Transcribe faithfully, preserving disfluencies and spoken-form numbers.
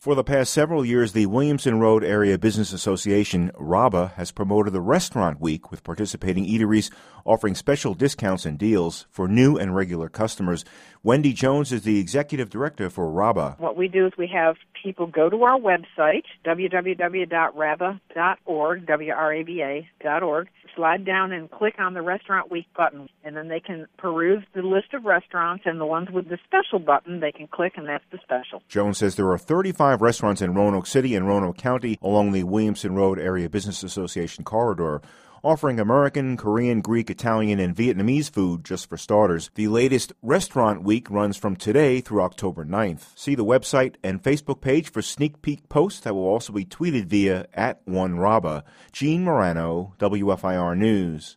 For the past several years, the Williamson Road Area Business Association, RABA, has promoted the Restaurant Week with participating eateries offering special discounts and deals for new and regular customers. Wendy Jones is the executive director for RABA. What we do is we have people go to our website, w w w dot raba dot org, W R A B A dot org, slide down and click on the Restaurant Week button, and then they can peruse the list of restaurants, and the ones with the special button, they can click, and that's the special. Jones says there are thirty-five restaurants in Roanoke City and Roanoke County along the Williamson Road Area Business Association corridor, offering American, Korean, Greek, Italian, and Vietnamese food just for starters. The latest Restaurant Week runs from today through October ninth. See the website and Facebook page for sneak peek posts that will also be tweeted via at one raba. Gene Morano, W F I R News.